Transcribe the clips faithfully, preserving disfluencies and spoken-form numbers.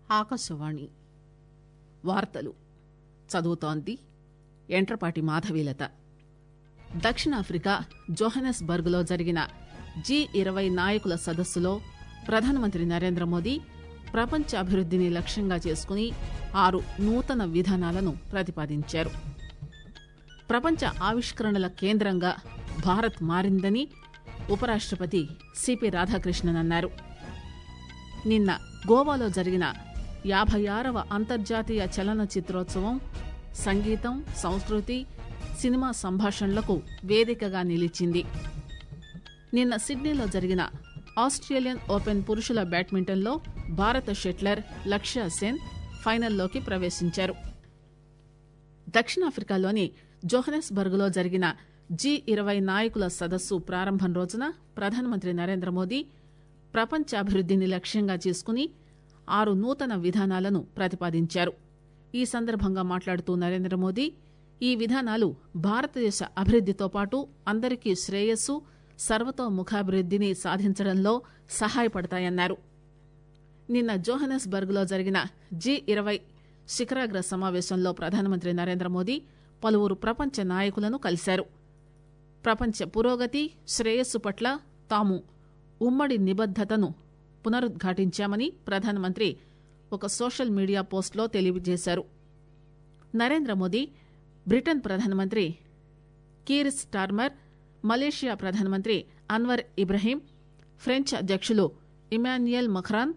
ఆకాశవాణి వార్తలు చదువుతోంది ఎంట్రపాటి మాధవీలత. దక్షిణాఫ్రికా జోహన్నెస్బర్గ్లో జరిగిన జీ ఇరవై నాయకుల సదస్సులో ప్రధానమంత్రి నరేంద్ర మోదీ ప్రపంచ అభివృద్దిని లక్ష్యంగా చేసుకుని ఆరు నూతన విధానాలను ప్రతిపాదించారు. ప్రపంచ ఆవిష్కరణల కేంద్రంగా భారత్ మారిందని ఉపరాష్టపతి సిపి రాధాకృష్ణన్ అన్నారు. నిన్న గోవాలో జరిగిన యాభై ఆరవ అంతర్జాతీయ చలన చిత్రోత్సవం సంగీతం, సంస్కృతి, సినిమా సంభాషణలకు వేదికగా నిలిచింది. నిన్న సిడ్నీలో జరిగిన ఆస్ట్రేలియన్ ఓపెన్ పురుషుల బ్యాడ్మింటన్లో భారత షట్లర్ లక్ష్య సెన్ ఫైనల్లోకి ప్రవేశించారు. దక్షిణాఫ్రికాలోని జోహన్నెస్బర్గ్లో జరిగిన జీ ఇరవై నాయకుల సదస్సు ప్రారంభం రోజున ప్రధానమంత్రి నరేంద్ర మోదీ ప్రపంచ అభివృద్దిని లక్ష్యంగా చేసుకుని ఆరు నూతన విధానాలను ప్రతిపాదించారు. ఈ సందర్భంగా మాట్లాడుతూ నరేంద్ర మోదీ ఈ విధానాలు భారతదేశ అభివృద్దితో పాటు అందరికీ శ్రేయస్సు, సర్వతోముఖాభివృద్దిని సాధించడంలో సహాయపడతాయన్నారు. నిన్న జోహన్నెస్బర్గ్లో జరిగిన జీ ఇరవై శిఖరాగ్ర సమావేశంలో ప్రధానమంత్రి నరేంద్ర మోదీ పలువురు ప్రపంచ నాయకులను కలిశారు. ప్రపంచ పురోగతి, శ్రేయస్సు పట్ల తాము ఉమ్మడి నిబద్దతను పునరుద్ఘాటించామని ప్రధానమంత్రి ఒక సోషల్ మీడియా పోస్టులో తెలియజేశారు. నరేంద్ర మోదీ బ్రిటన్ ప్రధానమంత్రి కీర్ స్టార్మర్, మలేషియా ప్రధానమంత్రి అన్వర్ ఇబ్రహీం, ఫ్రెంచ్ అధ్యక్షులు Emmanuel Macron,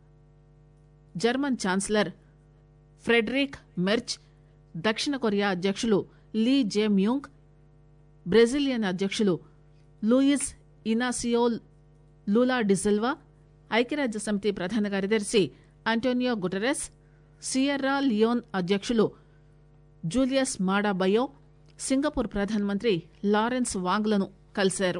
German chancellor Friedrich Merz, దక్షిణ కొరియా అధ్యక్షులు లీ జే మ్యూంగ్, బ్రెజిలియన్ అధ్యక్షులు లూయిజ్ ఇనాసియో లూలా డిసిల్వా, ఐక్యరాజ్య సమితి ప్రధాన కార్యదర్శి అంటోనియో గుటెరస్, సియర్రా లియోన్ అధ్యక్షులు జూలియస్ మాడా బయో, సింగపూర్ ప్రధానమంత్రి లారెన్స్ వాంగ్లను కలిశారు.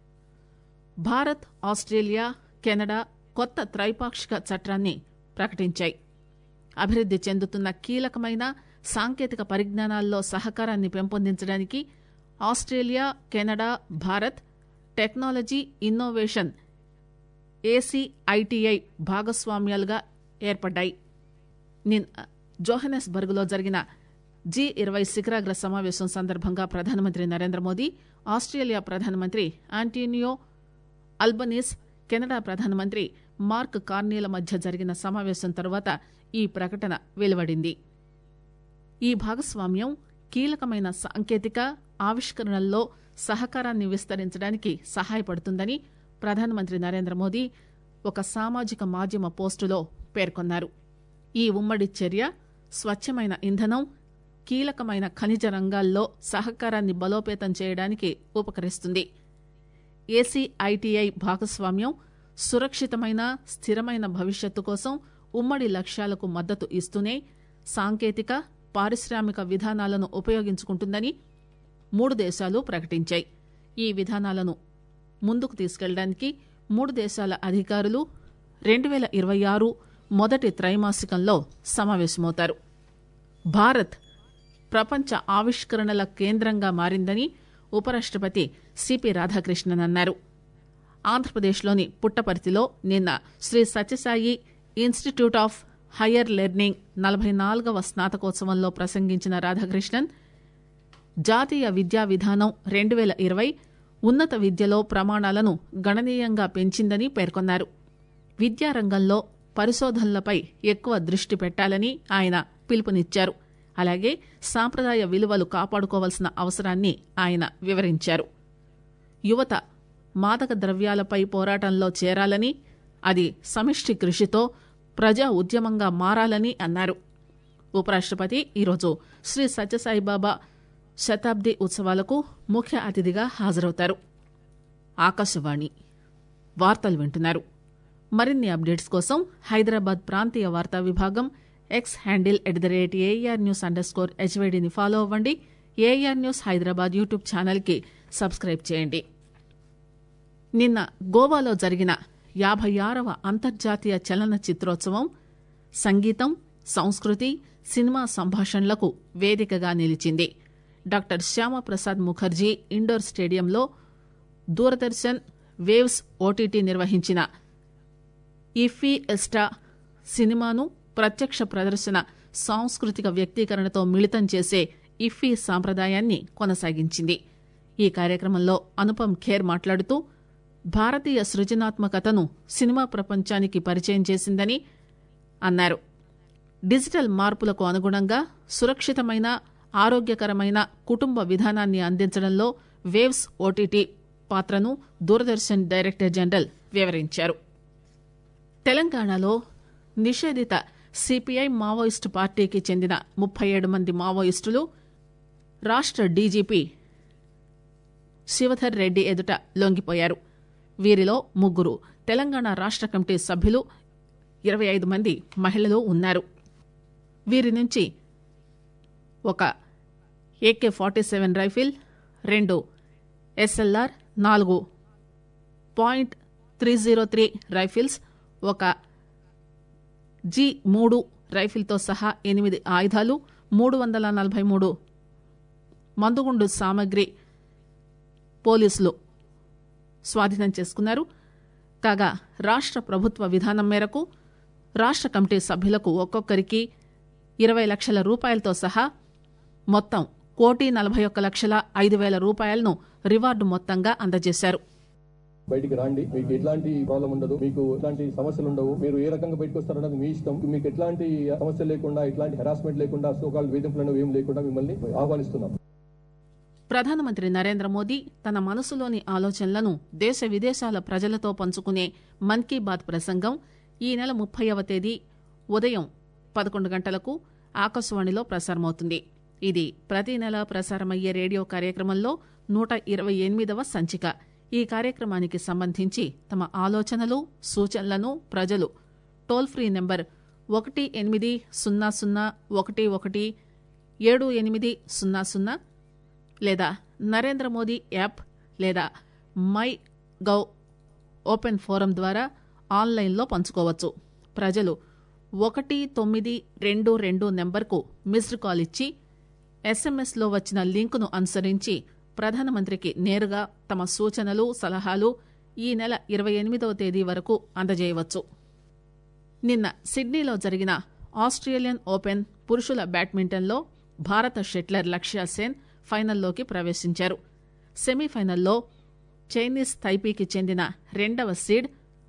భారత్, ఆస్ట్రేలియా, కెనడా కొత్త త్రైపాక్షిక చట్టాన్ని ప్రకటించాయి. అభివృద్ది చెందుతున్న కీలకమైన సాంకేతిక పరిజ్ఞానాల్లో సహకారాన్ని పెంపొందించడానికి Australia, Canada, Bharat technology innovation ACITI భాగస్వామ్యాలుగా ఏర్పడ్డాయి. నిన్న జోహన్నెస్బర్గ్లో జరిగిన జీ ఇరవై శిఖరాగ్ర సమావేశం సందర్భంగా ప్రధానమంత్రి నరేంద్ర మోదీ ఆస్ట్రేలియా ప్రధానమంత్రి ఆంటోనియో అల్బనీస్, కెనడా ప్రధానమంత్రి మార్క్ కార్నీల మధ్య జరిగిన సమావేశం తర్వాత ఈ ప్రకటన వెలువడింది. ఈ భాగస్వామ్యం కీలకమైన సాంకేతిక ఆవిష్కరణల్లో సహకారాన్ని విస్తరించడానికి సహాయపడుతుందని ప్రధానమంత్రి నరేంద్ర మోదీ ఒక సామాజిక మాధ్యమ పోస్టులో పేర్కొన్నారు. ఈ ఉమ్మడి చర్య స్వచ్ఛమైన ఇంధనం, కీలకమైన ఖనిజ రంగాల్లో సహకారాన్ని బలోపేతం చేయడానికి ఉపకరిస్తుంది. ఏసీఐటీఐ భాగస్వామ్యం సురక్షితమైన, స్థిరమైన భవిష్యత్తు కోసం ఉమ్మడి లక్ష్యాలకు మద్దతు ఇస్తూనే సాంకేతిక, పారిశ్రామిక విధానాలను ఉపయోగించుకుంటుందని మూడు దేశాలు ప్రకటించాయి. ఈ విధానాలను ముందుకు తీసుకెళ్లడానికి మూడు దేశాల అధికారులు రెండు పేల ఇరవై ఆరు మొదటి త్రైమాసికంలో సమావేశమవుతారు. భారత్ ప్రపంచ ఆవిష్కరణల కేంద్రంగా మారిందని ఉపరాష్టపతి సిపి రాధాకృష్ణన్ అన్నారు. ఆంధ్రప్రదేశ్లోని పుట్టపర్తిలో నిన్న Sri Sathya Sai institute of higher learning నలభై నాలుగవ స్నాతకోత్సవంలో ప్రసంగించిన రాధాకృష్ణన్ జాతీయ విద్యా విధానం రెండు పేల ఇరవై ఉన్నత విద్యలో ప్రమాణాలను గణనీయంగా పెంచిందని పేర్కొన్నారు. విద్యారంగంలో పరిశోధనలపై ఎక్కువ దృష్టి పెట్టాలని ఆయన పిలుపునిచ్చారు. అలాగే సాంప్రదాయ విలువలు కాపాడుకోవాల్సిన అవసరాన్ని ఆయన వివరించారు. యువత మాదక ద్రవ్యాలపై పోరాటంలో చేరాలని, అది సమిష్టి కృషితో ప్రజా ఉద్యమంగా మారాలని అన్నారు. ఉపరాష్టపతి ఈరోజు శ్రీ సత్యసాయిబాబా శతాబ్ది ఉత్సవాలకు ముఖ్య అతిథిగా హాజరవుతారు. ఆకాశవాణి వార్తలు వింటున్నారు. మరిన్ని అప్డేట్స్ కోసం హైదరాబాద్ ప్రాంతీయ వార్తా విభాగం X handle at the rate AR news underscore హెచ్వైడీని ఫాలో అవ్వండి. AR news Hyderabad YouTube channel కి సబ్స్క్రైబ్ చేయండి. నిన్న గోవాలో జరిగిన యాభై ఆరవ అంతర్జాతీయ చలన చిత్రోత్సవం సంగీతం, సంస్కృతి, సినిమా సంభాషణలకు వేదికగా నిలిచింది. డాక్టర్ శ్యామప్రసాద్ ముఖర్జీ ఇండోర్ స్టేడియంలో దూరదర్శన్ వేవ్స్ ఓటీటీ నిర్వహించిన ఇఫీ ఎస్టా సినిమాను ప్రత్యక్ష ప్రదర్శన సాంస్కృతిక వ్యక్తీకరణతో మిళితం చేసే ఇఫ్ఫీ సాంప్రదాయాన్ని కొనసాగించింది. ఈ కార్యక్రమంలో అనుపమ్ ఖేర్ మాట్లాడుతూ భారతీయ సృజనాత్మకతను సినిమా ప్రపంచానికి పరిచయం చేసిందని అన్నారు. డిజిటల్ మార్పులకు అనుగుణంగా సురక్షితమైన ఆరోగ్యకరమైన కుటుంబ విధానాన్ని అందించడంలో వేవ్స్ ఓటీటీ పాత్రను దూరదర్శన్ డైరెక్టర్ జనరల్ వివరించారు. తెలంగాణలో నిషేధిత సిపిఐ మావోయిస్టు పార్టీకి చెందిన ముప్పై ఏడు మంది మావోయిస్టులు రాష్ట డీజీపీ శివధర్ రెడ్డి ఎదుట లొంగిపోయారు. వీరిలో ముగ్గురు తెలంగాణ రాష్ట కమిటీ సభ్యులు, ఇరవై ఐదు మంది మహిళలు ఉన్నారు. వీరి నుంచి ఒక ఏకే ఫార్టీ సెవెన్ రైఫిల్, రెండు ఎస్ఎల్ఆర్, నాలుగు point three zero three rifles, ఒక జీ మూడు రైఫిల్తో సహా ఎనిమిది ఆయుధాలు, మూడు వందల నలభై మూడు మందుగుండు సామగ్రి పోలీసులు స్వాధీనం చేసుకున్నారు. కాగా రాష్ట ప్రభుత్వ విధానం మేరకు రాష్ట కమిటీ సభ్యులకు ఒక్కొక్కరికి ఇరవై లక్షల రూపాయలతో సహా మొత్తం కోటి నలభై ఒక్క లక్షల ఐదు వేల రూపాయలను రివార్డు మొత్తంగా అందజేశారు. బయటికి రండి, మీకు ఎట్లాంటి ప్రాబ్లం ఉండదు, మీకు ఎట్లాంటి సమస్యలు ఉండవు, మీరు ఏ రకంగా బయటకు వస్తారన్నది మీ ఇష్టం. మీకు ఎట్లాంటి సమస్య లేకుండా, ఎట్లాంటి హెరాస్మెంట్ లేకుండా, సోకాల్ వేధింపులను ఏం లేకుండా మిమ్మల్ని ఆహ్వానిస్తున్నాం. ప్రధానమంత్రి నరేంద్ర మోదీ తన మనసులోని ఆలోచనలను దేశ విదేశాల ప్రజలతో పంచుకునే మన్ కీ బాత్ ప్రసంగం ఈ నెల ముప్పైవ తేదీ ఉదయం పదకొండు గంటలకు ఆకాశవాణిలో ప్రసారమవుతుంది. ఇది ప్రతి నెల ప్రసారమయ్యే రేడియో కార్యక్రమంలో నూట ఇరవై ఎనిమిదవ సంచిక. ఈ కార్యక్రమానికి సంబంధించి తమ ఆలోచనలు, సూచనలను ప్రజలు టోల్ ఫ్రీ నెంబర్ ఒకటి ఎనిమిది సున్నా సున్నా ఒకటి ఒకటి ఏడు ఎనిమిది సున్నా సున్నా లేదా నరేంద్ర మోదీ యాప్ లేదా మై గవ్ ఓపెన్ ఫోరం ద్వారా ఆన్లైన్లో పంచుకోవచ్చు. ప్రజలు ఒకటి తొమ్మిది రెండు రెండు నెంబర్కు మిస్డ్ కాల్ ఇచ్చి ఎస్ఎంఎస్లో వచ్చిన లింకును అనుసరించి ప్రధానమంత్రికి నేరుగా తమ సూచనలు, సలహాలు ఈ నెల ఇరవై ఎనిమిదవ తేదీ వరకు అందజేయవచ్చు. నిన్న సిడ్నీలో జరిగిన ఆస్ట్రేలియన్ ఓపెన్ పురుషుల బ్యాడ్మింటన్లో భారత షెట్లర్ లక్ష్య సేన్ ఫైనల్లోకి ప్రవేశించారు. సెమీఫైనల్లో చైనీస్ తైపీకి చెందిన రెండవ సీడ్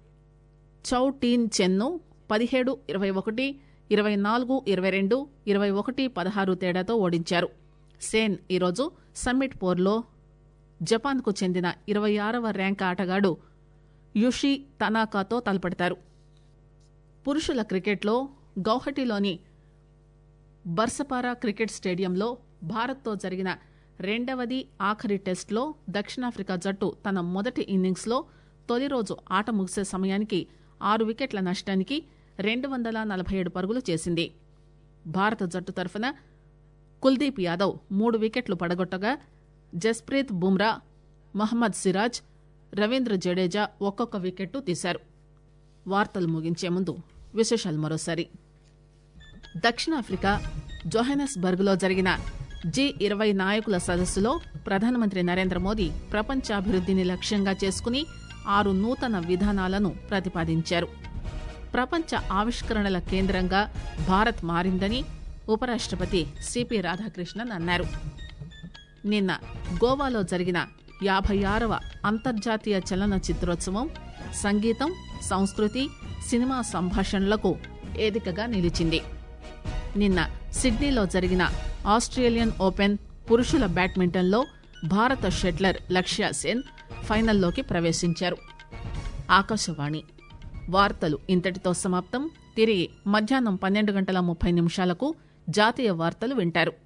చౌ టీన్ చెన్ను పదిహేడు ఇరవై ఒకటి, ఇరవై నాలుగు ఇరవై రెండు, ఇరవై ఒకటి పదహారు తేడాతో ఓడించారు. సేన్ ఈరోజు సమ్మిట్ పోర్లో జపాన్కు చెందిన ఇరవై ఆరవ ర్యాంక్ ఆటగాడు యుషి తనాకాతో తలపడతారు. పురుషుల క్రికెట్లో గౌహటిలోని బర్సపారా క్రికెట్ స్టేడియంలో భారత్తో జరిగిన రెండవది ఆఖరి టెస్టులో దక్షిణాఫ్రికా జట్టు తన మొదటి ఇన్నింగ్స్లో తొలి రోజు ఆట ముగిసే సమయానికి ఆరు వికెట్ల నష్టానికి రెండు వందల నలభై ఏడు పరుగులు చేసింది. భారత జట్టు తరఫున కుల్దీప్ యాదవ్ మూడు వికెట్లు పడగొట్టగా జస్ప్రీత్ బుమ్రా, మహమ్మద్ సిరాజ్, రవీంద్ర జడేజా ఒక్కొక్క వికెట్టు తీశారు. వార్తలు ముగించే ముందు విశేషాలు మరోసారి. దక్షిణాఫ్రికా జోహానెస్బర్గ్లో జరిగిన జీ ఇరవై నాయకుల సదస్సులో ప్రధానమంత్రి నరేంద్ర మోదీ ప్రపంచాభివృద్దిని లక్ష్యంగా చేసుకుని ఆరు నూతన విధానాలను ప్రతిపాదించారు. ప్రపంచ ఆవిష్కరణల కేంద్రంగా భారత్ మారిందని ఉపరాష్టపతి సిపి రాధాకృష్ణన్ అన్నారు. నిన్న గోవాలో జరిగిన యాభై ఆరవ అంతర్జాతీయ చలన చిత్రోత్సవం సంగీతం, సంస్కృతి, సినిమా సంభాషణలకు వేదికగా నిలిచింది. నిన్న సిడ్నీలో జరిగిన ఆస్ట్రేలియన్ ఓపెన్ పురుషుల బ్యాడ్మింటన్లో భారత షెట్లర్ లక్ష్య సేన్ ఫైనల్లోకి ప్రవేశించారు. ఆకాశవాణి వార్తలు ఇంతటితో సమాప్తం. తిరిగి మధ్యాహ్నం పన్నెండు గంటల ముప్పై నిమిషాలకు జాతీయ వార్తలు వింటారు.